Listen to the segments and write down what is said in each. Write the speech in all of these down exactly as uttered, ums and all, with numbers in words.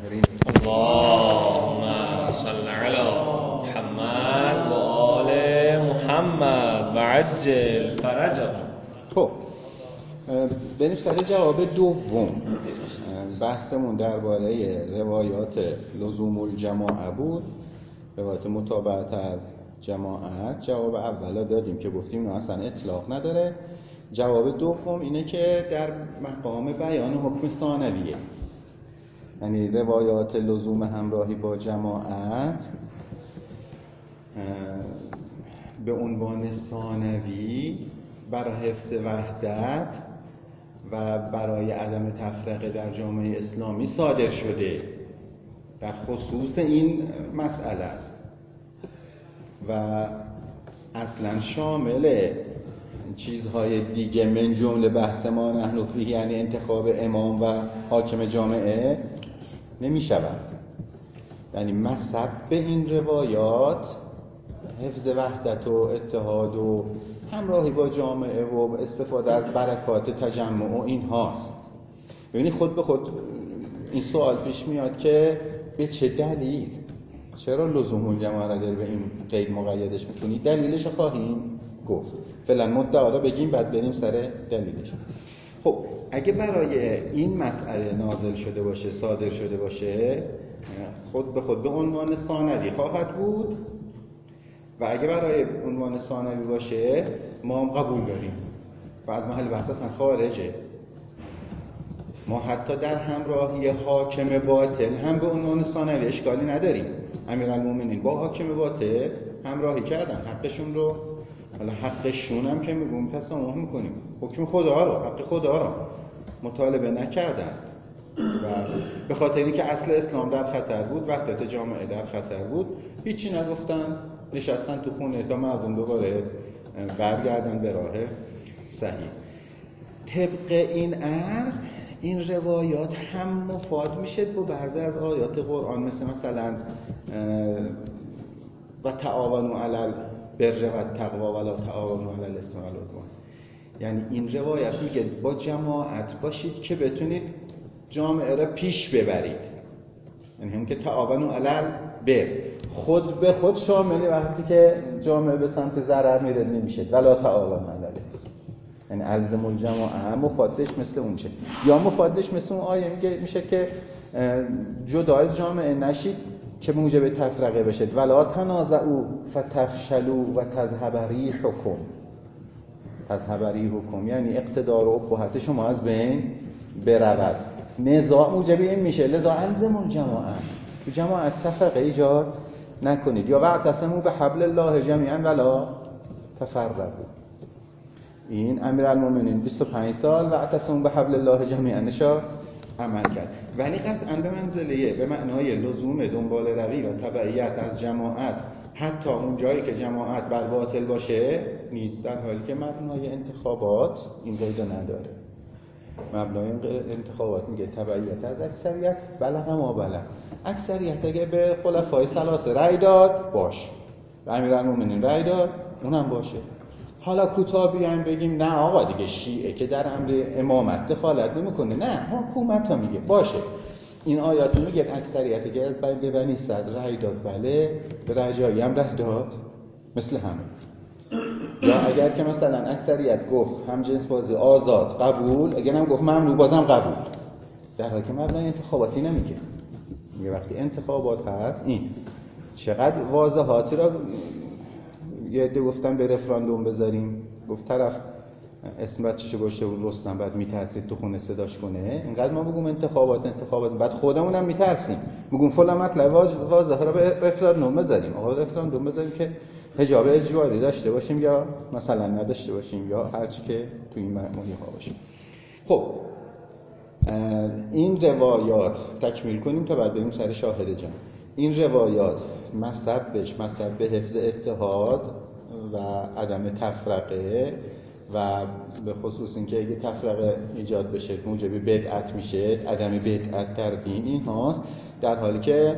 اللهم صل علی محمد و آل محمد و عجل فرجهم. خب بریم سر جواب دوم. بحثمون درباره روایات لزوم الجماعه بود، روایات متابعت از جماعت. جواب اولا دادیم که گفتیم اینو اصلا اطلاق نداره. جواب دوم اینه که در مقام بیان حکم ثانویه، یعنی روایات لزوم همراهی با جماعت به عنوان ثانوی برای حفظ وحدت و برای عدم تفرقه در جامعه اسلامی صادر شده، در خصوص این مسئله است و اصلا شامل چیزهای دیگه من جمله بحث ما نحن فیه، یعنی انتخاب امام و حاکم جامعه نمی شود. یعنی مصب به این روایات حفظ وحدت و اتحاد و همراهی با جامعه و استفاده از برکات تجمع و این هاست. ببینید خود به خود این سوال پیش میاد که به چه دلیل، چرا لزوم الجماعه را داره به این قید مقیدش میکنی؟ دلیلش خواهیم گفت. فعلا مدعا را بگیم بعد بریم سر دلیلش. خب اگه برای این مسئله نازل شده باشه، صادر شده باشه، خود به خود به عنوان ثانوی خواهد بود و اگه برای عنوان ثانوی باشه ما هم قبول داریم و از محل بحث اصلا خارجه. ما حتی در همراهی حاکم باطل هم به عنوان ثانوی اشکالی نداریم. امیرالمومنین با حاکم باطل همراهی کردن، حقشون رو، حالا حقشون هم که میگم تسامح میکنیم، حکم خدا رو، حق خدا رو مطالبه نکردن و به خاطر اینکه اصل اسلام در خطر بود، وحدت جامعه در خطر بود، هیچی نگفتن، نشستن تو خونه تا مردم دوباره برگردن به راه صحیح. طبق این عرض این روایات هم مفاد میشه با بعضی از آیات قرآن، مثل مثلا و تعاونوا علی البر و التقوی ولا تعاونوا علی الاثم والعدوان. یعنی این روایت میگه با جماعت باشید که بتونید جامعه را پیش ببرید، یعنی هم که تعاونوا علی البر خود به خود شاملی وقتی که جامعه به سمت ضرر میره نمیشه ولا تعاونوا علی الاثم، یعنی الزم الجماعه مفادش مثل اون چه، یا مفادش مثل اون آیه میگه میشه که جدا از جامعه نشید که موجب تفرقه بشید ولا تنازعوا فتفشلوا و تذهب ریحکم. تذهب ریحکم یعنی اقتدار و ابهت شما از بین برود. نزاع موجب این میشه، لذا الزم الجماعه، تو جماعت تفرقه ایجاد نکنید. یا واعتصموا بحبل الله جمیعا ولا تفرقوا. این امیرالمومنین بیست و پنج سال واعتصموا بحبل الله جمیعا نشا عمل کرد، ولی قطعا به منزله به معنای لزوم دنبال روی و تبعیت از جماعت حتی اون جایی که جماعت بر باطل باشه نیست، در حالی که مبنای انتخابات این قید نداره. مبنای انتخابات میگه تبعیت از اکثریت، بلغ ما بلغ. اکثریت اگه به خلفای ثلاثه رأی داد باشه، به امیرالمومنین رأی داد اونم باشه. حالا کوتاه بیان بگیم نه آقا دیگه شیعه که در امر امامت دخالت نمیکنه، نه حکومت ها میگه باشه. این آیات میگه اکثریت که از بین بنی صدر رأی داد، بله به رجایی هم رأی داد مثل همه. یا اگر که مثلا اکثریت گفت هم جنس بازی آزاد قبول، اگر هم گفت ممنوع بازم قبول، در حالی که مبنای انتخاباتی نمیگه. میگه وقتی انتخابات هست این چقدر واضحاتی را یه عده گفتن به رفراندوم بذاریم، گفت طرف اسم بچه‌شو گوشه و رستم بعد میترسید تو خونه صداش کنه، اینقدر ما بگیم انتخابات انتخابات بعد خودمونم میترسیم بگیم فلان مطلب واضحه را به رفراندوم بذاریم. آقا رفراندوم بذاریم که حجاب اجباری داشته باشیم یا مثلا نداشته باشیم یا هر چی که تو این معنی ها باشه. خب این روایات تکمیل کنیم تا بعد بریم سر شاهد جان. این روایات مصبش مصب به حفظ اتحاد و عدم تفرقه و به خصوص اینکه اگه تفرقه ایجاد بشه موجب بدعت میشه، عدم بدعت در دین، این هاست. در حالی که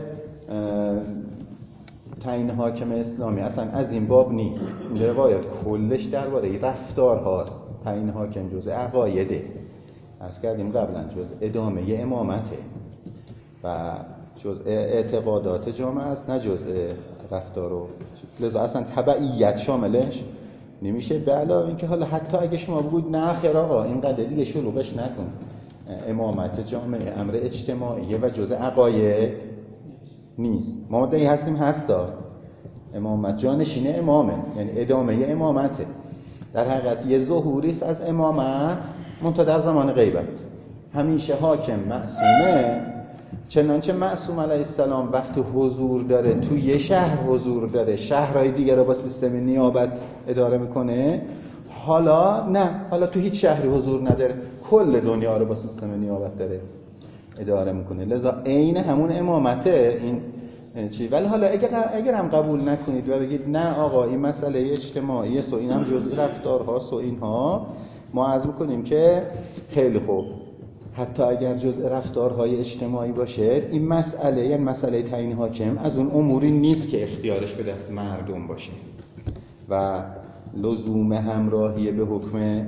تعیین حاکم اسلامی اصلا از این باب نیست. این روایات کلش درباره رفتار هاست. تعیین حاکم جزء عقایده، عرض کردیم قبلا جزء ادامه امامته و جزء اعتقادات جامعه است، نه جزء رفتار و لذا اصلا تبعیت شاملش نمیشه. به علاوه اینکه حالا حتی اگه شما بگید نه خیر آقا اینقدر دیگه شلوغش نکن، امامت جامعه امر اجتماعیه و جزء عقاید نیست. ما مدعی هستیم هستا امامت جانشین امامه، یعنی ادامه امامته. در حقیقت یه ظهوری است از امامت منتها در زمان غیبت. همیشه حاکم معصومه، چنانچه معصوم علیه السلام وقتی حضور داره تو یه شهر حضور داره، شهرهای دیگه رو با سیستم نیابت اداره میکنه. حالا نه، حالا تو هیچ شهری حضور نداره، کل دنیا رو با سیستم نیابت داره اداره میکنه. لذا عین همون امامته این چی. ولی حالا اگر اگر هم قبول نکنید و بگید نه آقا این مسئله اجتماعی است و این هم جزئی رفتارهاست و اینها، ما عرض میکنیم که خیلی خوب، حتی اگر جزء رفتارهای اجتماعی باشه این مسئله، یعنی مسئله تعیین حاکم، از اون اموری نیست که اختیارش به دست مردم باشه و لزوم همراهی به حکم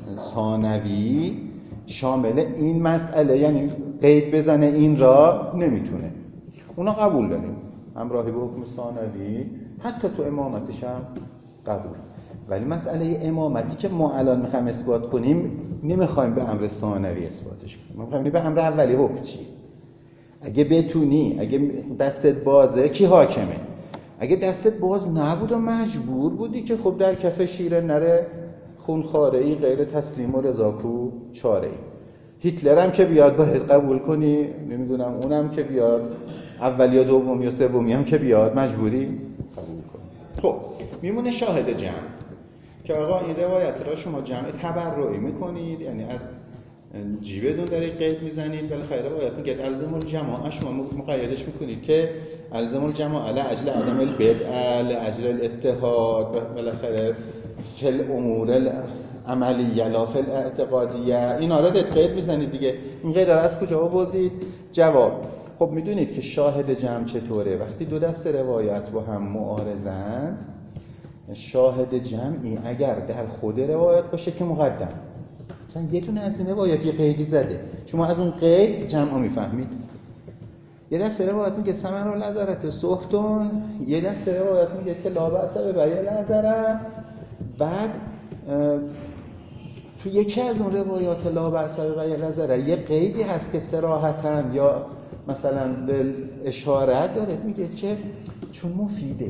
ثانوی شامل این مسئله، یعنی قید بزنه این را نمیتونه. اونا قبول داریم همراهی به حکم ثانوی، حتی تو امامتش هم قبول. ولی مسئله امامتی که ما الان میخوایم اثبات کنیم نمیخوایم به امر ثانوی اثباتش کنیم، ما میخوایم به امر اولی حکم چی. اگه بتونی، اگه دستت بازه کی حاکمه. اگه دستت باز نبود و مجبور بودی که خب در کف شیره نره خونخواره‌ای غیر تسلیم و رضاکو چاره‌ای. هیتلر هم که بیاد باید قبول کنی، نمیدونم اونم که بیاد اول یا دوم یا سومی هم که بیاد مجبوری قبول کنی. خب میمونه شاهد جمع که آقا این روایت را شما جمع تبرعی میکنید، یعنی از جیبتون دارید قید میزنید. بالاخره روایت میگه الزم الجماعه، شما مقیدش میکنید که الزم الجماعه لاجل عدم البدع لاجل الاتحاد، بالاخره فی الامور عملیه لا فی الاعتقادیه، اینا را قید میزنید دیگه. این قید را از کجا آوردید؟ جواب. خب میدونید که شاهد جمع چطوره؟ وقتی دو دست روایت با هم معارضن، شاهد جمعی اگر در خود روایت باشه که مقدم، مثلا یه دونه از این روایت یه قیدی زده، شما از اون قید جمع رو میفهمید. یه دست روایت میگه ثمر النظرت صحتون، یه دست روایت میگه که لا بأس ببیع نظره. بعد تو یکی از اون روایات لا بأس ببیع نظره یه قیدی هست که صراحتاً یا مثلا به اشارت داره، میگه که چون مفیده.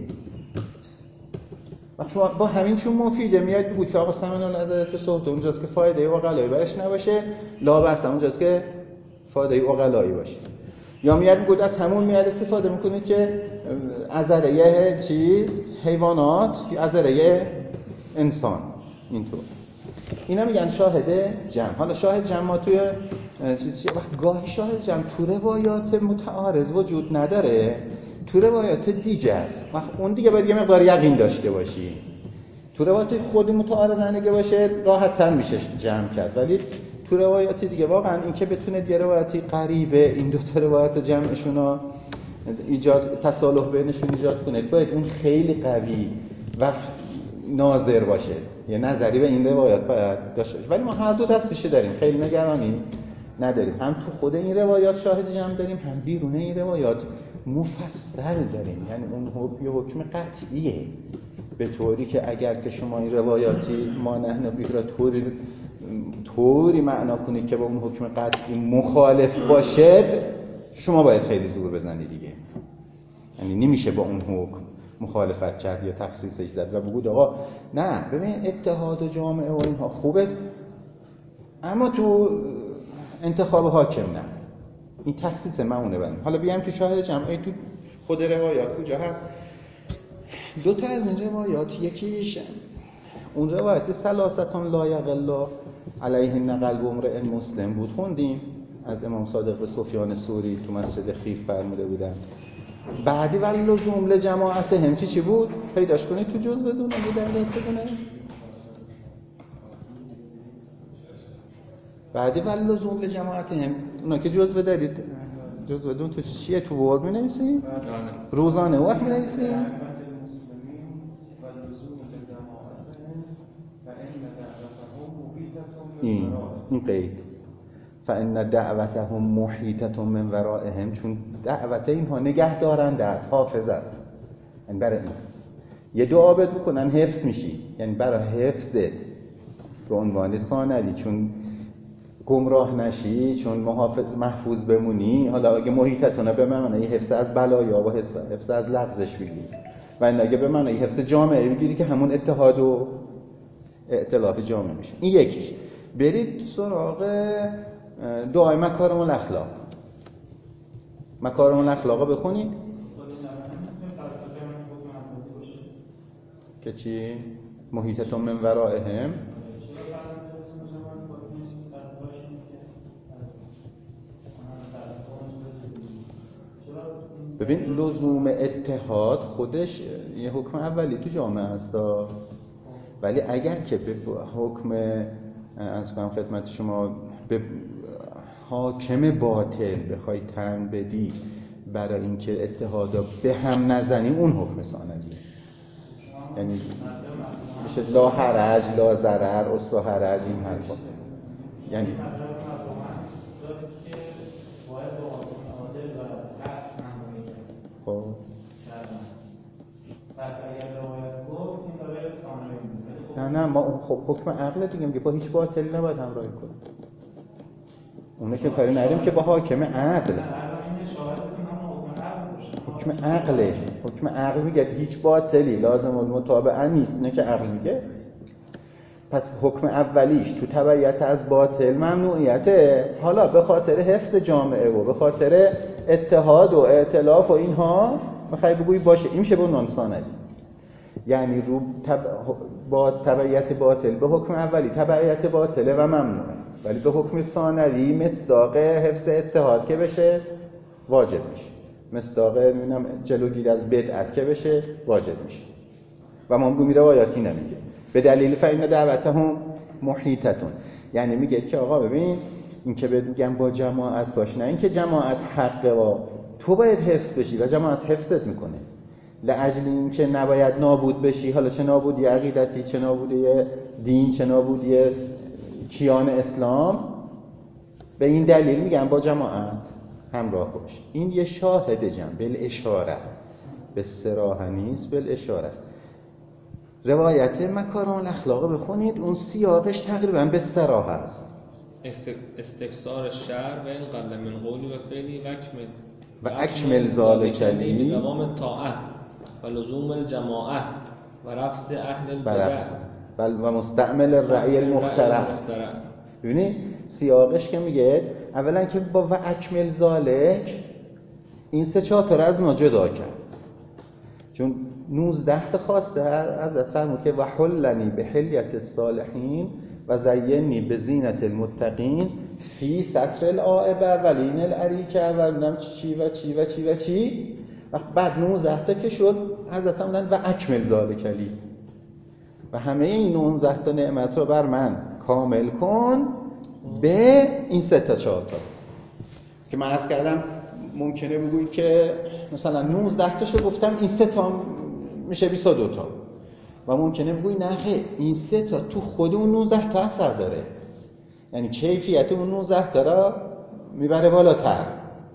شما با همین چون مفیده میاد بگید که آقا ثمن النظرت صحت اونجاست که فایده عقلایی برش نباشه، لا بأس اونجاست که فایده عقلایی باشه. یا میاد بگید از همون میاد استفاده میکنید که عذره چیز حیوانات یا عذره انسان. اینطور اینا میگن شاهد جمع. حالا شاهد جمع ما توی چیز چیه؟ وقت گاهی شاهد جمع تو روایات متعارض وجود نداره، تو روایات دیگه است. وقت اون دیگه باید یه مقدار یقین داشته باشی. تو روایات خود متعارضانه باشه راحت تر میشه جمع کرد، ولی تو روایات دیگه واقعا این که بتونه یه روایتی قریبه این دو تا روایت جمعشون رو ایجاد تصالح بینشون ایجاد کنه، باید اون خیلی قوی و ناظر باشه، یه نظری به این روایات باید داشته باشه. ولی ما هر دو دستش داریم، خیلی نگرانی نداریم. هم تو خود این روایات شاهد جمع داریم، هم بیرون این روایات مفصل داریم. یعنی اون حکم حکم قطعیه، به طوری که اگر که شما این روایاتی ما نحن به را طوری طوری معنا کنید که با اون حکم قطعی مخالف باشد، شما باید خیلی زور بزنید دیگه. یعنی نمیشه با اون حکم مخالفت کرد یا تخصیصش زد و بگید آقا نه ببین اتحاد و جامعه و اینها خوب است اما تو انتخاب حاکم نه، این تخصیص ممونه بند. حالا بیام که شاهد جمعی تو خود روایات کجا هست. دو تا از این روایات، یکیش اون روایت سلاستون لا یغلا علیهن قلب امرئ مسلم بود، خوندیم از امام صادق به سفیان ثوری تو مسجد خیف فرموده بودن. بعدی ولی لزوم لجماعت هم چی چی بود؟ پیداش کنید تو جز بدون اگه در دسته کنه. بعدی ولی لزوم لجماعت هم، اونا که جز بدارید جز بدون تو چیه؟ تو ورد می نویسیم؟ روزانه وقت می نویسیم؟ این این قید فان دعوتهم محیطة من ورائهم، چون دعوت اینها نگه دارنده است، حافظ است. یعنی برای این یه دعا بد بکنن حفظ میشی، یعنی برای حفظت به عنوان ثانوی، چون گمراه نشی، چون محافظ محفوظ بمونی. حالا اگه محیطتونه به معنی حفظ از بلایا و حفظ از لغزش بگیری، و اگه به معنی حفظ جامعه بگیری که همون اتحاد و ائتلاف جامعه میشه. این یکیش. برید سراغ دعای مکارم الاخلاق. مکارم الاخلاق بخونید که چی؟ محیطتون من ورائهم. ببین لزوم اتحاد خودش یه حکم اولی تو جامعه هست، ولی اگر که به حکم از کنم خدمت شما به حاکم باطل بخوای تن بدی برای اینکه اتحادا به هم نزنی، اون حکم ثانویه. یعنی میشه لا حرج لا ضرر اصل حرج این حرفا. یعنی خب پس اگر روایت گفت این داره ثانوی. نه نه ما خب حکم عقل دیگه میگه با هیچ باطلی نباید همراهی کنیم. اونه که کاری نداریم که با حاکم عقل. حکم عقله. حکم عقل میگه هیچ باطلی لازم المتابعه نیست، نه که عقل میگه. پس حکم اولیش تو تبعیت از باطل ممنوعیته. حالا به خاطر حفظ جامعه و به خاطر اتحاد و ائتلاف و اینها میخوای بگویی باشه، این میشه به عنوان ثانوی. یعنی رو تب... با تبعیت باطل به حکم اولی تبعیت باطله و ممنوعه، ولی به حکم ثانوی مصداق حفظ اتحاد که بشه واجب میشه، مصداق نمیدونم جلوگیری از بدعت که بشه واجب میشه. و ما میگیم روایاتی نمیگه به دلیل فإن دعوتهم محیطتون، یعنی میگه که آقا ببین این که بهت میگم با جماعت باش، نه این که جماعت حقه و تو باید حفظ بشی و جماعت حفظت میکنه، لاجل این که نباید نابود بشی. حالا چه نابودی عقیدتی، چه نابودی دین، چه نابودی کیان اسلام، به این دلیل میگم با جماعت همراه باش. این یه شاهد جمع بالاشاره، به صراحه نیست، بالاشاره است. روایت مکارم الاخلاق بخونید، اون سیاقش تقریبا به صراحه است. استکثار الشر و این قل من قولی و فعلی و اکمل و اکمل ذالک لی به دوام الطاعه و لزوم الجماعه و رفض اهل البدع بل و مستعمل الرأی المخترع. ببینید سیاقش که میگه اولا که با و اکمل ذالک این سه چهار تا از ما جدا کرد، چون نوزده تا خواسته از فرمود که و حلنی به حلیت الصالحین و زینی به زینت المتقین فی سطر العائبه اولین العریکه و نم چی و چی و چی و چی و بعد نوزده تا که شد حضرت هم و اکمل ذالک لی و همه این نوزده تا نعمت رو بر من کامل کن به این سه تا چهار تا که من عرض کردم. ممکنه بگویید که مثلا نوزده تاشو گفتم این سه تا میشه بیست و دو تا و ممکنه بگویی نه خیر این سه تا تو خود اون نوزده تا اثر داره، یعنی کیفیت اون نوزده تا را میبره بالاتر.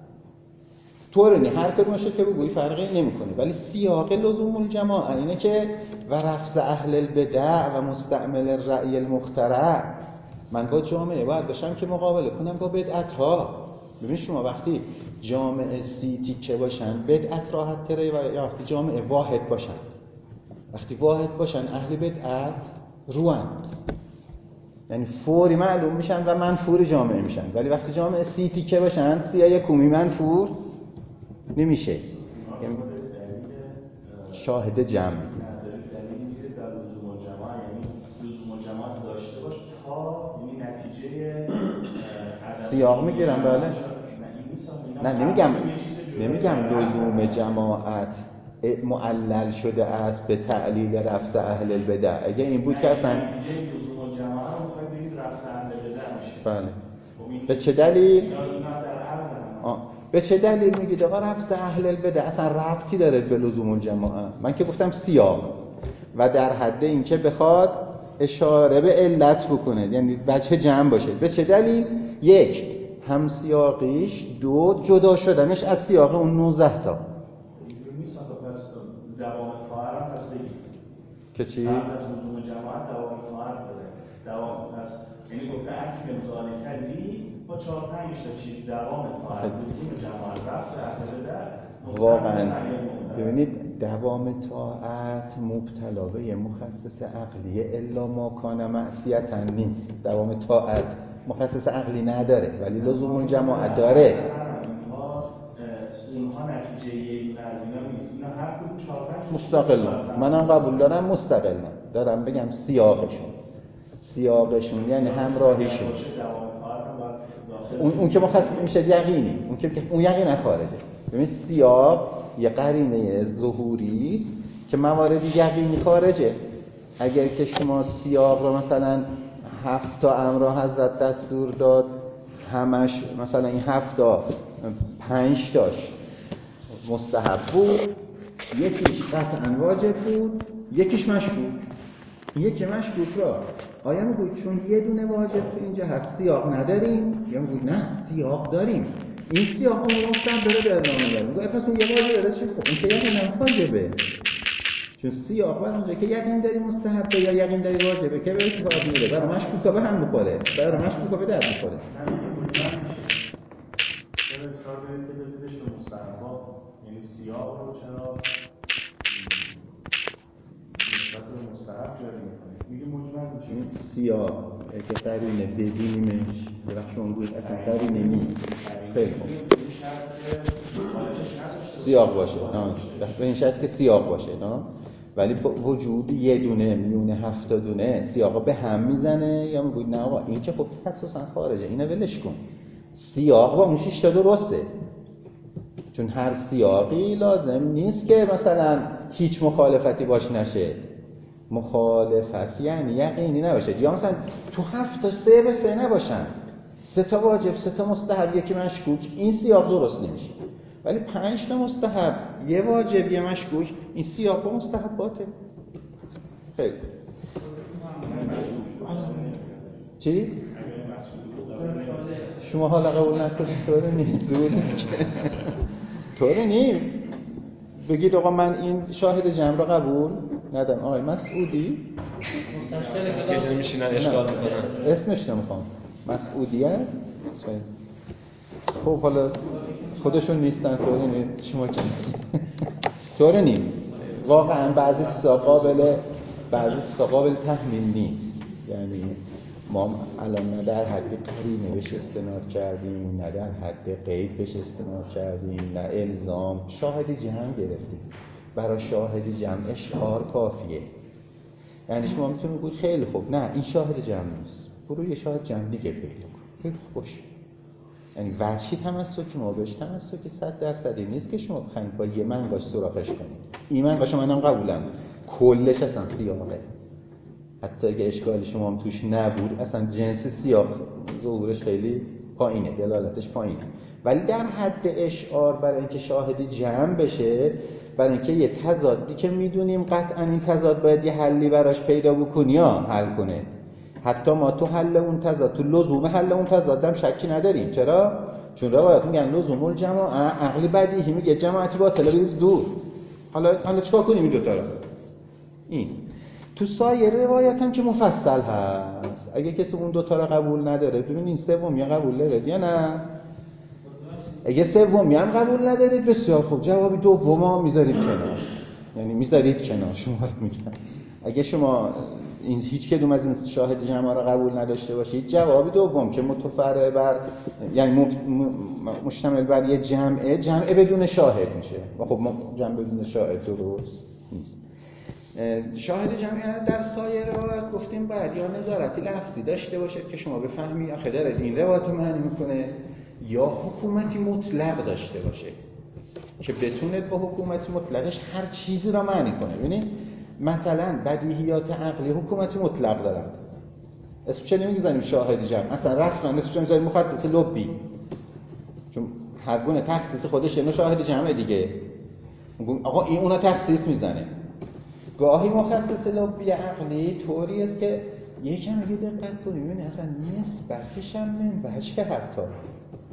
طور نی هر کدومش که بگویی فرقی نمیکنه، ولی سیاق لزوم الجماعه اینه که و رفض اهل البدع و مستعمل الرأی المخترع. من با جامعه باید باشم که مقابله کنم با بدعت ها. ببین شما وقتی جامعه سی تیکه باشن بدعت راحت تره، و یا وقتی جامعه واحد باشن، وقتی واحد باشن اهل بدعت روان، یعنی فوری معلوم میشن و منفور جامعه میشن. ولی وقتی جامعه سی تیکه باشن سی یکومی منفور نمیشه. یعنی شاهد جمع داشته باش تا این نتیجه سیاق میگیرم. بله نه نمیگم نمیگم لزوم جماعت معلل شده است به تعلیل رفض اهل البدع. اگه این بود که اصلا نتیجه لزوم جماعت رو میخواد بگید رفض اهل البدع میشه. بله به چه دلیل؟ اینا در عرض هم به چه دلیل میگید آقا رفض اهل البدع اصلا ربطی داره به لزوم الجماعه؟ من که گفتم سیاق و در حد این که بخواد اشاره به علت بکنه، یعنی وجه جمع باشه. به چه دلیل؟ یک هم سیاقیش دو جدا شدنش از سیاق اون نوزده تا اینجوری نیست. پس دوام طاهر هم پس بگید که چی؟ قبل از لزوم جماعت دوام طاهر بده. دوام پس یعنی گفته اکی امضا کردی با چهار پنج تا چیز دوام طاهر لزوم جماعت رفض عقل در واقعا ببینید دوام طاعت مبتلا به مخصص عقلی الا ما کان معصیتا نیست. دوام طاعت مخصص عقلی نداره ولی لزوم الجماعت داره. اونها نتیجه یه از اینا نیست. اینا هر کدوم چهار پنج مستقلن. منم قبول دارم مستقلن. دارم بگم سیاقشون سیاقشون یعنی همراهیشون اون, اون که مخصص میشه یقینی. اون که اون یقینا خارجه. ببین سیاق یه قرینه ظهوری است که موارد یقینی خارجه. اگر که شما سیاق رو مثلا هفت تا امر حضرت دستور داد همش مثلا این هفت تا پنج تاش مستحب بود، یکیش قطعا واجب بود، یکیش مشکوک. یکی مشکوک را آیا میگوید چون یه دونه واجب تو اینجا هست سیاق نداریم، یا میگوید نه سیاق داریم، این سیاق اون مستحب داره در نامه داریم. میگوید پس اون یه واجب داره چی؟ خب اون که یقینا واجبه، چون سیاق بر اونجا که یقین داری مستحبه یا یقین داری واجبه که به اتفاق میره، برای مشکوکا به هم میخوره، برای مشکوکا به درد میخوره. چرا اصرار دارید که بدیدش به مستحبا؟ یعنی سیاق رو چرا نسبت به مستحب جاری میکنید؟ میگه مجمل میشه سیاق اگه قرینه ببینیمش یه وقت شما گوید اصلا قرینه نیست خیلی خوب سیاق باشه به این شرط که سیاق باشه نه؟ ولی وجود یه دونه میونه هفت دونه سیاق به هم میزنه یا میگوید نه آقا این که خب خصوصا خارجه اینو ولش کن، سیاق با اون شش تا درسته. چون هر سیاقی لازم نیست که مثلا هیچ مخالفتی باش نشه. مخالفت یعنی یقینی نباشه، یا مثلا تو هفت تا سه به سه نباشن، سه تا واجب سه تا مستحب یکی مشکوک، این سیاق درست نمیشه. ولی پنج تا مستحب یه واجب یه مشکوک، این سیاق با مستحباته. خیلی چی؟ شما حالا قبول نکنید طوره نیست، زور نیست که طوره نیست. بگید آقا من این شاهد جمع را قبول ندارم. آقای مسعودی که اینجا میشینن اشکال میکنن اسمش نمیخوام مسعودیه. خب حالا خودشون نیستن طوره نیست، شما که نیستید طوره نیست. واقعا بعضی چیزا قابل بعضی چیزا قابل تحمیل نیست. یعنی ما الان نه در حد قرینه بهش استناد کردیم، نه در حد قید بهش استناد کردیم، نه الزام. شاهد جمع گرفتیم، برای شاهد جمع اشعار کافیه. یعنی شما میتونید بگید خیلی خوب نه این شاهد جمع نیست، برو یه شاهد جمع دیگه پیدا کن، خیلی خوب باشه. یعنی وجهی تمسکی ما بهش تمسکی صد درصدی نیست که شما بخواید با یه منگاش سراغش کنید. این منگاش منم قبولم، کلش اصلا سیاقه، حتی اگه اشکالی شما هم توش نبود اصلا جنس سیاق ظهورش خیلی پایینه، دلالتش پایینه. ولی در حد اشعار برای اینکه شاهدی جمع بشه، برای اینکه یه تضادی که میدونیم قطعا این تضاد باید یه حلی براش پیدا بکنی یا حل کنه. حتی ما تو حل اون تضاد، تو لزوم حل اون تضاد هم شکی نداریم. چرا؟ چون روایات میگن لزوم الجماعه عقلی بدیهی میگه جماعتی باطله بریز دور. حالا حالا چیکار کنیم این دو تا رو؟ این تو سایر روایات هم که مفصل هست. اگه کسی اون دو تا رو قبول نداره ببین این سومی قبول داره یا نه. اگه سومی هم قبول ندارید بسیار خوب، جوابی دوما میذارید کنار، یعنی میذارید کنار. شما میگم اگه شما این هیچ کدوم از این شاهد جمع را قبول نداشته باشید، جوابی دوم که متفرع بر یعنی مشتمل بر یه جمعه جمعه بدون شاهد میشه و خب جمع بدون شاهد درست نیست. شاهد جمعی در سایر روایات گفتیم باید یا نظارتی لفظی داشته باشد که شما بفهمی آخه داره این روایت معنی میکنه، یا حکومتی مطلق داشته باشه که بتونه با حکومتی مطلقش هر چیزی را معنی کنه. ببینید مثلا بدیهیات عقلی حکومتی مطلق دارن، اسم چه نمیگذاریم شاهد جمع، اصلا رسما اسم چه میذاریم مخصص لبی، چون هر گونه تخصیص خودش اینو شاهد جمع دیگه. آقا این اونو تخصیص میزنه. گاهی مخصص لبی عقلی طوری است که یکم اگه دقت کنیم ببینید اصلا نسبتش هم من بچه حتی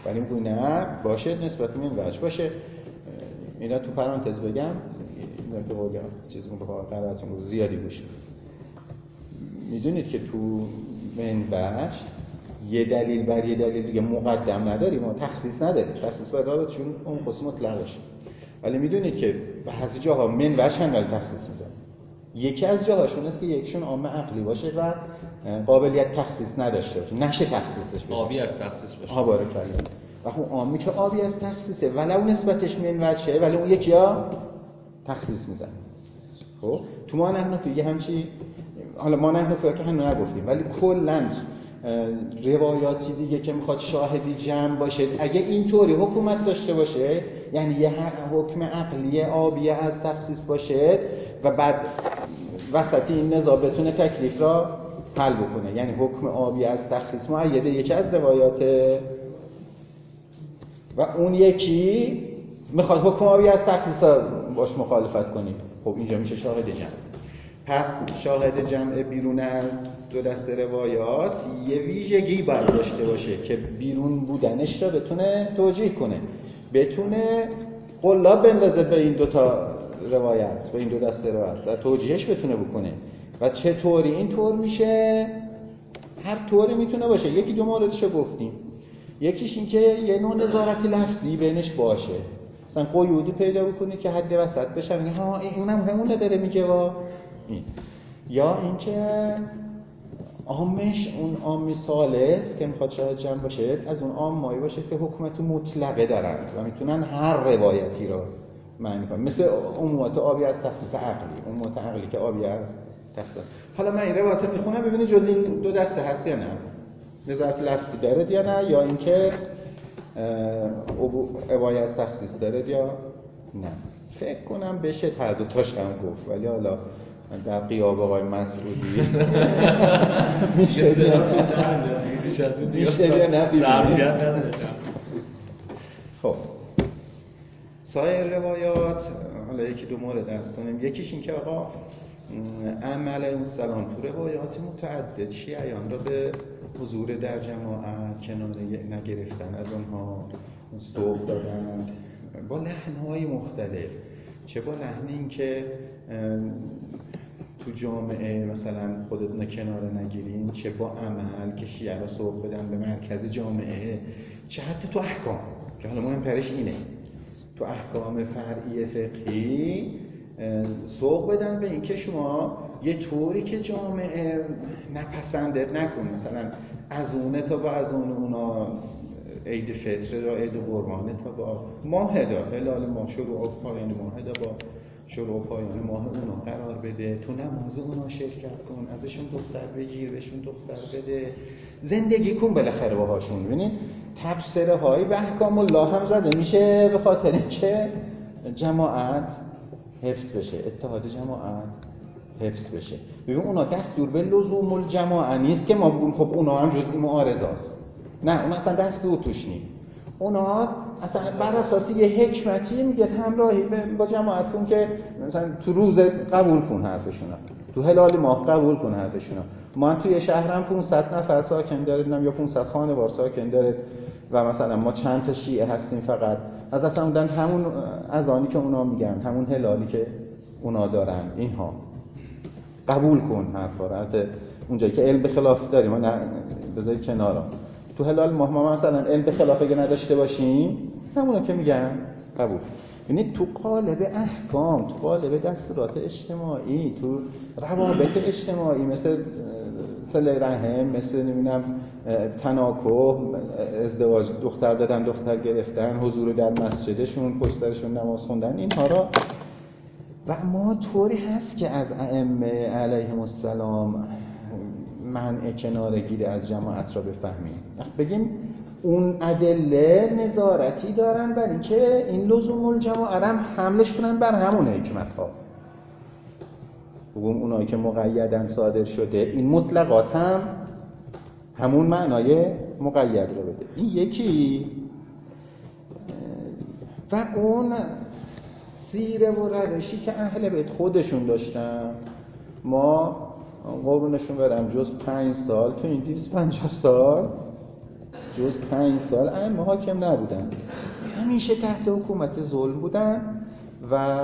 ولی میگه نه باشه نسبت به منوج باشه. اینا تو پرانتز بگم، اینا که بگم چیزی که بخوام قرارتون رو زیادی گوش میدونید که تو منوج یه دلیل بر یه دلیل دیگه مقدم نداریم، ما تخصیص نداریم، تخصیص باید داره چون اون قسم مطلق باشه. ولی میدونید که بعضی جاها منوج هم ولی تخصیص میدن. یکی از جاهاشون است که یکشون عام عقلی باشه و قابلیت تخصیص نداشته باشه، نشه تخصیصش بشه، آبی از تخصیص باشه. ها بارک الله. و اون عامی که آبی از تخصیصه ولو نسبتش منوجه ولی اون یکی ها تخصیص میزنه. خب تو ما نحن فیه همچی، حالا ما نحن فیه که هنو نگفتیم ولی کلاً روایاتی دیگه که میخواد شاهدی جمع باشه اگه اینطوری حکومت داشته باشه، یعنی یه حکم عقلی آبی از تخصیص باشه و بعد وسط این نزاع بتونه تکلیف را حل بکنه، یعنی حکم آبی از تخصیص مؤیده یکی از روایاته و اون یکی میخواد حکم آبی از تخصیص باش مخالفت کنی، خب اینجا میشه شاهد جمع. پس شاهد جمع بیرون از دو دسته روایات یه ویژگی باید داشته باشه که بیرون بودنش را بتونه توجیه کنه، بتونه قلاب بندازه به این دو تا روایت، به این دو دسته روایت و توجیهش بتونه بکنه. و چطوری این طور میشه؟ هر طوری میتونه باشه. یکی دو موردشو گفتیم، یکیش این که یه نوع نظارت لفظی بینش باشه، مثلا قیودی پیدا بکنی که حد وسط بشه میگه ها اونم همونه داره میگه وا این. یا اینکه عامش اون عامی ثالث که میخواد شاهد جمع باشه از اون عامایی باشه که حکمت مطلقه دارن و میتونن هر روایتی رو معنی کنن، مثل عمومات آبی از تخصیص عقلی، عمومات عقلی که آبی از تخصیص. حالا من این روایت رو میخونم ببینید جز این دو دسته هست یا نه، نظارت لفظی داره یا نه، یا اینکه آبی از تخصیص داره یا نه. فکر کنم بشه هر دو تاش هم گفت، ولی حالا در قیاب آقای مسعودی میشه دیگه میشه دیگه نه. خب سایر روایات حالا یکی دو مورد عرض کنیم. یکیش این که آقا ائمه علیهم السلام تو روایات متعدد شیعیان را به حضور در جماعت کناره نگرفتن، از اونها سوق دادن با لحن‌های مختلف، چه با لحن این که تو جامعه مثلا خودتون کناره نگیرین، چه با عمل که شیعه را سوق بدن به مرکز جامعه، چه حتی تو احکام که حالا مهمترش اینه، تو احکام فرعی فقهی سوق بدن به این که شما یه طوری که جامعه نپسنده نکن، مثلا از اونه تا با از اون اونا عید فطر را عید قربانه تا با ماه دا هلال ماه شروع و پایان ماه دا با شروع و پایان ماه اونا قرار بده، تو نماز اونا شرکت کن، ازشون دختر بگیر، بهشون دختر بده، زندگی کن بالاخره باهاشون. ببینید تبصره های به احکام الله هم زده میشه به خاطر اینکه جماعت حفظ بشه، اتحاد جماعت حفظ بشه. ببین اونا دستور به لزوم الجماعه نیست که ما بگیم خب اونا هم جزئی معارضاست، نه اونا اصلا دستور توش نیست، اونا اصلا بر اساس یه حکمتی میگه همراهی با جماعت کن که مثلا تو روز قبول کن حرفشون، تو هلال ماه قبول کن حرفشون. ما هم توی شهرم پانصد نفر ساکن داریم یا پانصد خانوار ساکن داره و مثلا ما چند تا شیعه هستیم فقط، از اصلا بودن همون اذانی که اونا میگن، همون هلالی که اونا دارن، اینها قبول کن حرفا رو. البته اونجایی که علم به خلاف داریم ما نه بذارید کنارا، تو هلال ماه ما مثلا علم به خلاف اگه نداشته باشیم همونو که میگن قبول. یعنی تو قالب احکام، تو قالب دستورات اجتماعی، تو روابط اجتماعی مثل صله رحم، مثل نمیدونم تناکح، ازدواج، دختر دادن دختر گرفتن، حضور در مسجدشون، پشت سرشون نماز خوندن، اینها را و ما طوری هست که از ائمه علیهم السلام منع کنارگیری از جماعت را بفهمیم، بگیم اون ادله نظارتی دارن بر این که این لزوم الجماعه هم حملش کنن بر همون حکمت ها، بگیم اونایی که مقیدن صادر شده این مطلقات هم همون معنای مقید رو بده. این یکی. و اون سیره و روشی که اهل بیت خودشون داشتن، ما قربونشون برم جز پنج سال تو این دویست و پنجاه سال جز پنج سال ائمه حاکم نبودن، همیشه تحت حکومت ظلم بودن و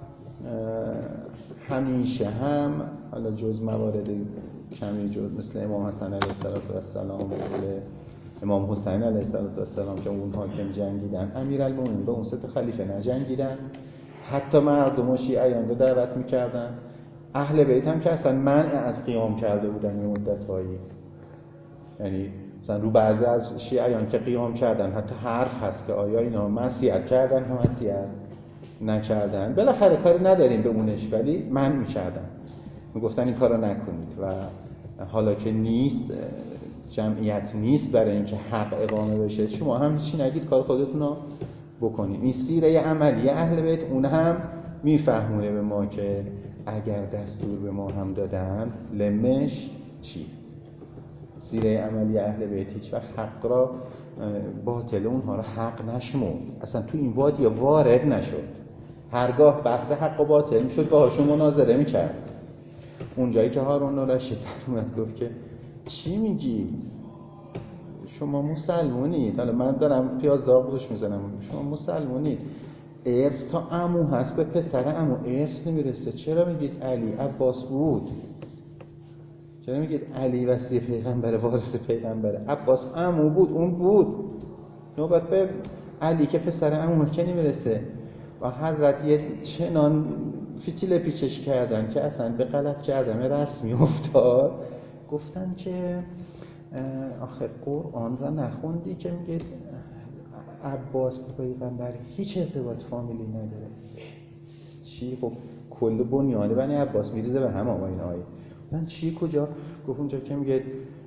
همیشه هم حالا جز موارد کمی جز مثل امام حسن علیه السلام، مثل امام حسین علیه السلام که اون حاکم جنگیدن، امیرالمومنین به اون سه تا خلیفه نجنگیدن، حتی مردم و شیعیان رو دعوت میکردن. اهل بیت هم که اصلا منع از قیام کرده بودن یه مدت‌هایی، یعنی مثلا رو بعضی از شیعیان که قیام کردن حتی حرف هست که آیا اینا معصیت کردن یا معصیت نکردن. بالاخره کاری نداریم به اونش، ولی منع میکردن، میگفتن این کارو نکنید. و حالا که نیست، جمعیت نیست برای اینکه حق اقامه بشه، شما هم چی نگید، کار خودتون رو بکنید. این سیره عملی اهل بیت اون هم میفهمونه به ما که اگر دستور به ما هم دادن لمش چی. سیره عملی اهل بیت هیچ وقت حق را باطل اونها را حق نشمرد، اصلا تو این وادی وارد نشد. هرگاه بحث حق و باطل میشد باهاشون مناظره میکرد. اونجایی که هارون الرشید اومد گفت که چی میگی؟ شما مسلمونید. حالا من دارم پیاز داغ گوش میزنم. شما مسلمونید، ارث تا عمو هست به پسر عمو ارث نمیرسه. چرا میگید علی عباس بود؟ چرا میگید علی وصی پیغمبر وارث پیغمبره؟ عباس عمو بود، اون بود. نوبت به علی که پسر عمو که نمیرسه. و حضرت یه چنان فتیله پیچش کردن که اصلا به غلط کردن رسمی افتاد. گفتن که آخه قرآن را نخوندی که میگه عباس پیغمبر هیچ ارتباط فامیلی نداره؟ چی؟ خب کل بنیانه بنی عباس میریزه به هم آقا این آیه. من چی کجا؟ گفت اونجا که میگه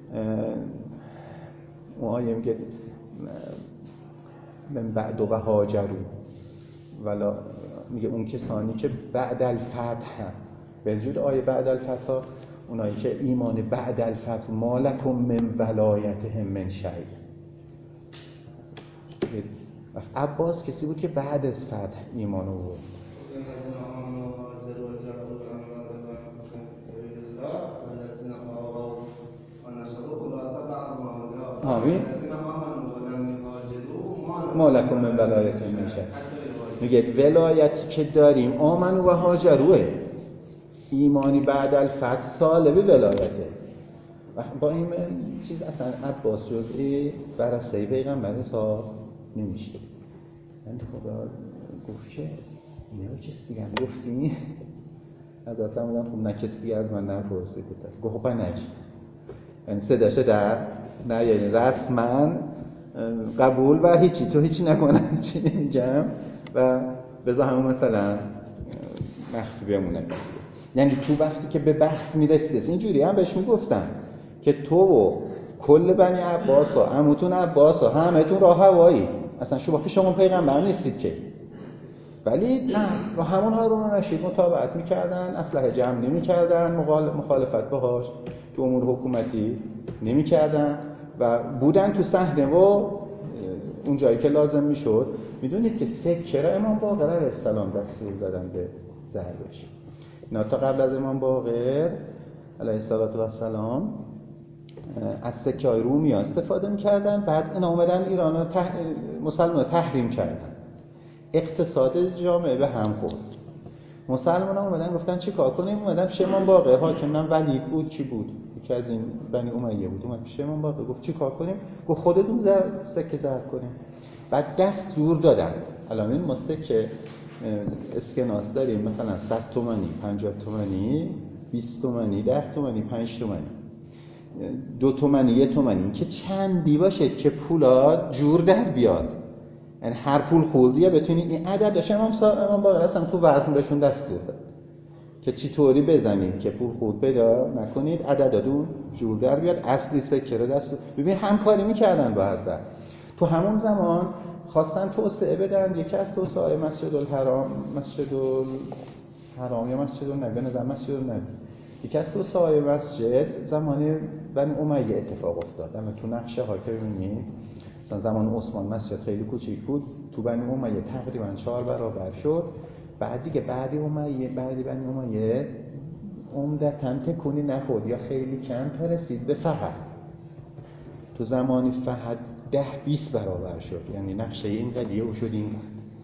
اون آیه میگه من بعد و هاجروا، ولا میگه اون کسانی که بعد الفتح، به وجود آیه بعد الفتح، اونایی که ایمان بعد الفتح ما لکم من ولایتهم من شیء. عباس کسی بود که بعد از فتح ایمان آورد. آمین. ما لکم من ولایتهم من شیء. میگه ولایتی که داریم آمنو و هاجروه، ایمانی بعد الفتح سالب ولایته. و با این چیز اصلا عباس جزئی برسته پیغمبر حساب نمیشه. من خدا گفت که نه کسی دیگه هم گفتی؟ حضرت هم بودن خب نه کسی دیگه از من نپرسید. گفت خب نگی، یعنی صداشه در نه، یعنی رسما قبول و هیچی، تو هیچی نکنم هیچی نمیگم و بذار همون مثلا مخفی بمونه. یعنی تو وقتی که به بحث میرسید اینجوری هم بهش میگفتن که تو و کل بنی عباس و عموتون عباس و همه‌تون راه هوایی، اصلا شما که شما پیغمبر نیستید که. ولی نه، با همون هارون الرشید متابعت میکردن، اسلحه جمع نمیکردن، مخالفت باهاش تو امور حکومتی نمیکردن و بودن تو صحنه و اون جایی که لازم میشد. میدونید که سکه را امام باقر علیه السلام دستور دادن به ضربش. اینا تا قبل از امام باقر علیه السلام از سکه های رومی ها استفاده میکردن، بعد اینا اومدن ایران رو تح... مسلمان رو تحریم کردن، اقتصاد جامعه به هم خورد. مسلمان ها اومدن گفتن چی کار کنیم؟ اومدن پیش امام باقر، حاکم ولید بود، کی بود؟ یکی از این بنی امیه بود. اومد پیش امام باقر گفت چی کار کنیم؟ گفت خودتون زر... سکه ضرب کنیم. بعد دستور دادن. الان ما سکه اسکناس داریم، مثلا صد تومانی، پنجاه تومانی، بیست تومانی، ده تومانی، پنج تومانی، دو تومانی، یک تومانی، که چندی باشه که پولا جور در بیاد. یعنی هر پول خوردیه بتونید این عدد داشته. امام امام باقر اصلا تو وزن بهشون دستور داد که چی طوری بزنید که پول خورد پیدا نکنید، عدداتون جور در بیاد. اصلی سکه رو دستور. ببین همکاری میکردن با حضرت. تو همون زمان خواستن توسعه بدن. یکی از توسعه مسجد الحرام، مسجد الحرام یا مسجد النبی، نظر مسجد النبی، یکی از توسعه مسجد زمان بنی امیه اتفاق افتاد. اما تو نقشه ها که ببینید مثلا زمان عثمان مسجد خیلی کوچیک بود، تو بنی امیه تقریبا چهار برابر شد. بعد دیگه بعدی امیه بعدی بنی امیه عمدتاً تکونی نخورد یا خیلی کم رسید به فهد. تو زمانی فهد ده بیست برابر شد. یعنی نقشه این قضیه او شد این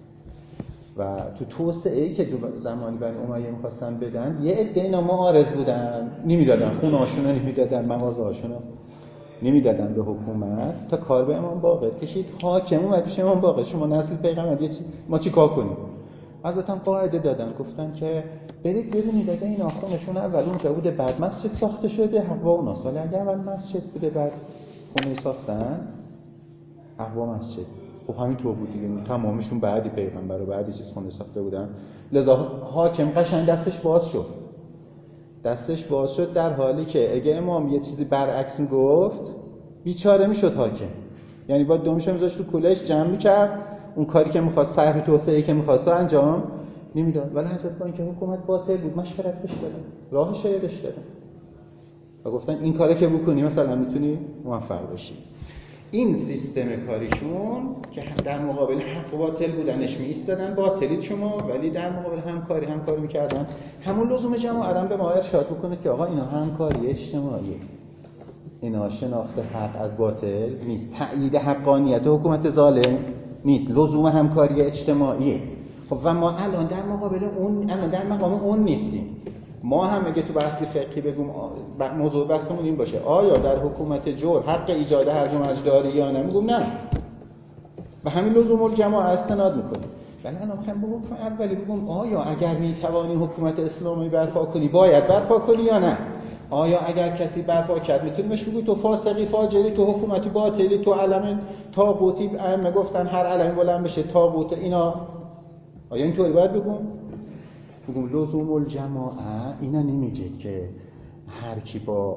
و تو توسعه‌ای که زمانی بنی امیه می‌خواستن بدن یه عده اینا معارض بودن، نمیدادن، خونه‌هاشون رو نمیدادن، مغازه‌هاشون رو نمیدادن به حکومت تا کار به امام باقر کشید. حاکم اومد پیش امام باقر، شما نسل پیغمبر یه چیز ما چیکار کنیم؟ حضرتم قاعده دادن، گفتن که برید ببینید اگه این خونه‌شون اول اونجا بوده بعد مسجد ساخته شده، حق با اونا. سال اگه اول مسجد بوده بعد خونه ساختن، حق با مسجد. خب همین طور بود دیگه، تمامشون بعدی پیغمبر و بعدی چیز خونه ساخته بودن. لذا حاکم قشنگ دستش باز شد دستش باز شد در حالی که اگه امام یه چیزی برعکس میگفت بیچاره میشد حاکم. یعنی با دومش میذاشت تو کولش جمع میکرد، اون کاری که میخواست، طرح توسعه‌ای که میخواست انجام نمیداد. ولی حضرت با اینکه حکومت باطل بود مشورت بهش دادن، راهش رو یادش دادن و گفتن این کاری که بکنی مثلا میتونی موفق بشی. این سیستم کاریشون که در مقابل حق و باطل بودنش می ایستادن، باطلید شما، ولی در مقابل همکاری همکاری میکردن. همون لزوم جماعه رو به ما ارشاد بکنه که آقا اینا همکاری اجتماعیه، اینا شناخت حق از باطل نیست، تأیید حقانیت حکومت ظالم نیست، لزوم همکاری اجتماعیه. خب و ما الان در مقابل اون، الان در مقام اون نیستیم. ما هم اگه تو بحثی فقهی بگم موضوع بحثمون این باشه آیا در حکومت جور حق ایجاد هرج و مرج داری یا نه، میگم نه، و همین لزوم الجماعه استناد میکنیم. ولی الان میخوام بگم اولی بگم آیا اگر میتوانی حکومت اسلامی برپا کنی باید برپا کنی یا نه؟ آیا اگر کسی برپا کرد میتونی بهش بگی تو فاسقی، فاجری، تو حکومتی باطلی، تو علم طاغوتی، ائمه گفتن هر علمی بلند بشه طاغوت، اینا آیا اینطوری باید بگم؟ بگم لزوم الجماعه اینا نمیگه که هر کی با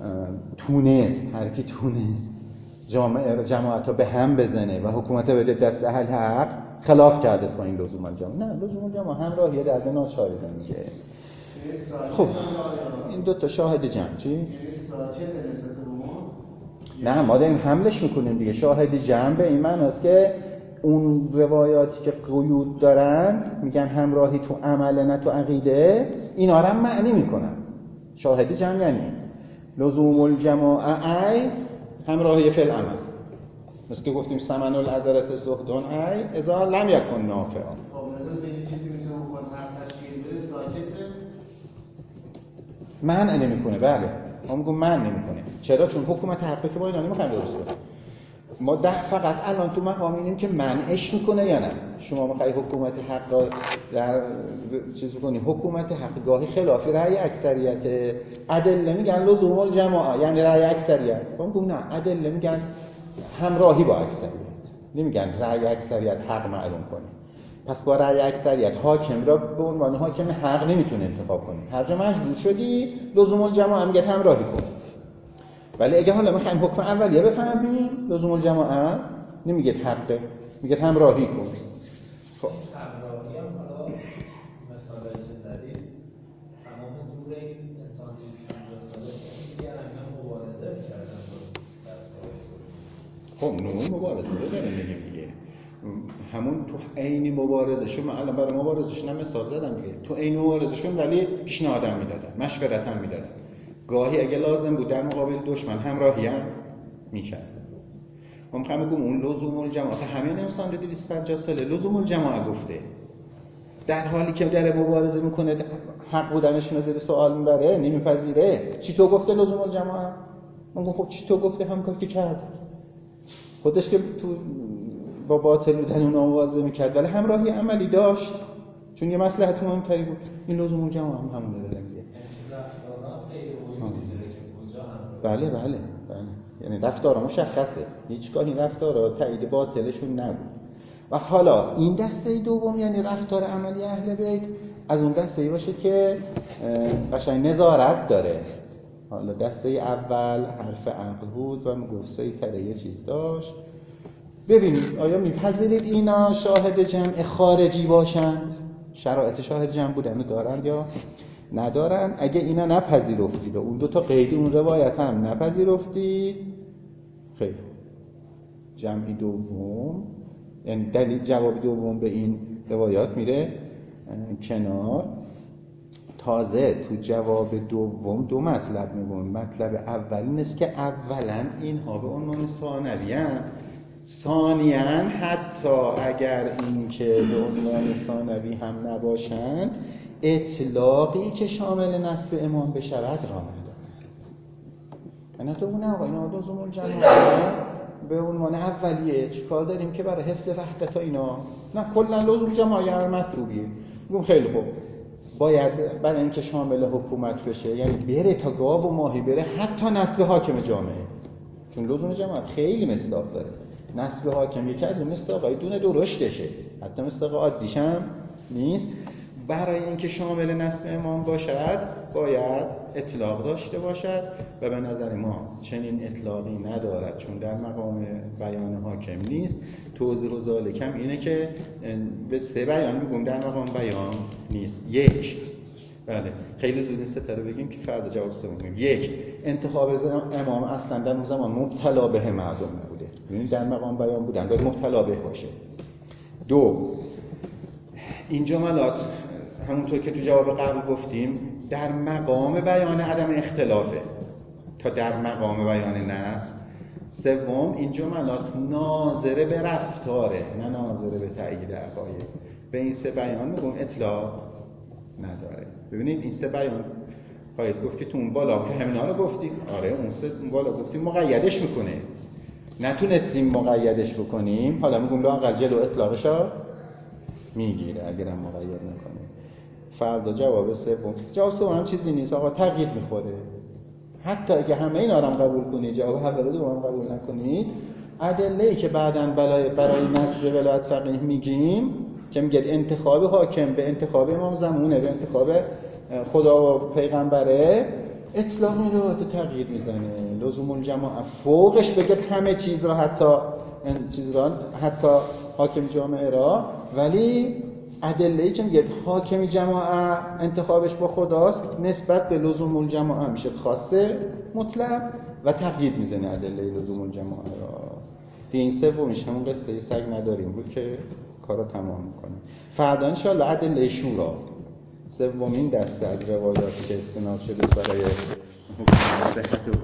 تونست هر کی تونست جامعه جماعت ها به هم بزنه و حکومت بده دست اهل حق خلاف کرده با این لزوم الجماعه. نه، لزوم الجماعه همراهی در به ناچاری میگه. خب این دو تا شاهد جمع چی؟ نه ما داریم حملش میکنیم دیگه. شاهد جمع به این معنی است که اون روایاتی که قیود دارن میگن همراهی تو عمل نه تو عقیده، اینا رو هم معنی میکنن. شاهدی جمع یعنی لزوم الجماعه ای همراهی فی العمل، مثل که گفتیم سمن العذرت زهدون ای اذا لم یکن نافعا. خب مثلا این چیزی میتونه بکن هر تشکیل بده ساکته منع نمیکنه. بله ما میگم منع نمیکنه. چرا؟ چون حکومت حقه که با اینا نمیخوایم درست کنیم. ما ده فقط الان تو مقام اینیم که منعش میکنه یا نه. شما میخوای حکومت حق را در چیز کنی، حکومت حق گاهی خلافی رأی اکثریت، ادله میگن لزوم الجماعه یعنی رأی اکثریت. ما میگم نه، ادله میگن همراهی با اکثریت، نمیگن رأی اکثریت حق معلوم کنی. پس با رأی اکثریت حاکم را به عنوان حاکم حق نمیتونه انتخاب کنی. هر جا مجبور شدی لزوم الجماعه میگه همراهی کن. ولی اگه حالا میخوایم حکم اولیه بفهمیم لزوم الجماعه نمیگه حقه، میگه همراهی کن. خب همراهی هم حالا مثالی که زدید تمام زور این انسان دویست و پنجاه ساله میگن اینا مبارزه میکردن با دستگاه زور. خب نوعی مبارزه رو داریم میگیم دیگه. همون تو عین مبارزهشون، من الان برای مبارزهشون هم مثال زدم دیگه، تو عین مبارزهشون ولی پیشنهادم میدادن، مشورت هم میدادن. گاهی اگه لازم بود در مقابل دشمن همراهی هم میکرد. ما میخوام بگم اون لزوم الجماعه همین انسان دویست و پنجاه ساله لزوم الجماعه گفته، در حالی که در مبارزه میکنه حق بودنشون رو زیر سوال میبره، نمیپذیره. چی تو گفته لزوم الجماعه؟ من گفتم خب چی تو گفته همکار که کرد، خودش که تو با باطل بودن اون مبارزه میکرد ولی همراهی عملی داشت چون یه مصلحت مهمتری بود. این لزوم الجماعه هم همون رو داره میگه. بله بله بله، یعنی رفتارها مشخصه، هیچگاه این رفتارها تایید باطلشون نبود. و حالا این دسته دوم یعنی رفتار عملی اهل بیت از اون دسته باشه که قشنگ نظارت داره. حالا دسته اول حرف عقل بود و گفته تره یه چیز داشت. ببینید آیا میپذیرید اینا شاهد جمع خارجی باشند؟ شرایط شاهد جمع بودن دارند یا ندارن؟ اگه اینا نپذیرفتید و اون دو تا قید اون روایت هم نپذیرفتید، خیلی جمعی دوم یعنی دلیل جواب دوم به این روایات میره کنار. تازه تو جواب دوم دو مطلب میگن. مطلب اول این است که اولا اینها به عنوان ثانویان ثانیاً حتی اگر این که به عنوان ثانوی هم نباشند، اطلاقی که شامل نسب امام بشود را ندارد. یعنی تو نه آقا اینا لزوم الجماعه به عنوان اولیه چیکار داریم که برای حفظ وحدت ها اینا، نه کلا لزوم جماعه هم مطلوبیه. میگم خیلی خوب باید برای اینکه شامل حکومت بشه، یعنی بره تا گاو و ماهی بره حتی نسب حاکم جامعه، چون لزوم جماعت خیلی مصداق داره. نسب حاکم یکی از اون مصداقای دونه درشتشه، حتی مصداق عادیش هم نیست. برای اینکه شامل نسب امام باشد باید اطلاق داشته باشد و به نظر ما چنین اطلاقی ندارد، چون در مقام بیان حاکم نیست. توضیح و ذالکم اینه که به سه بیان میگم در مقام بیان نیست. یک، بله خیلی زود این سه رو بگیم که فردا جواب سوم میگیم. یک، انتخاب امام اصلا در اون زمان مبتلا به مردم نبوده، یعنی در مقام بیان بودن باید مبتلا به باشه. دو، این جملات همونطور که تو جواب قبل گفتیم در مقام بیان عدم اختلافه تا در مقام بیان نسب. سوم، این جملات ناظره به رفتاره نه ناظره به تأیید عقاید. به این سه بیان میگم اطلاق نداره. ببینید این سه بیان خواهید گفت که تو اون بالا که همینا رو گفتیم، آره اون سه اون بالا گفتیم مقیدش میکنه، نتونستیم مقیدش بکنیم، حالا میگم لااقل جلو اطلاقشو میگیره اگرم مقید نکنه. فردا جواب سوم، جواب سوم هم چیزی نیست آقا، تغییر میخوره. حتی اگه همه اینا رو هم قبول کنید، جواب اول رو هم قبول نکنید، ادله‌ای که بعداً برای برای نسب ولایت فقیه میگیم که میگه انتخاب حاکم به انتخاب امام زمونه، به انتخاب خدا و پیغمبره، اطلاق این رو تغییر میزنه. لزوم الجماعه فوقش بگه همه چیز را، حتی چیز را، حتی حاکم جامعه را، ولی ادله‌ای که میگه حاکم جماعه انتخابش با خداست نسبت به لزوم الجماعه میشه خاصه مطلق و تغییر میزنه ادله لزوم الجماعه را. این سومیش همون قصه سگ نداریم بود که کارو تمام میکنه. فردا ان شاء الله ادله شورا، سومین دسته از روایاتی که استناد شده برای حکم صحت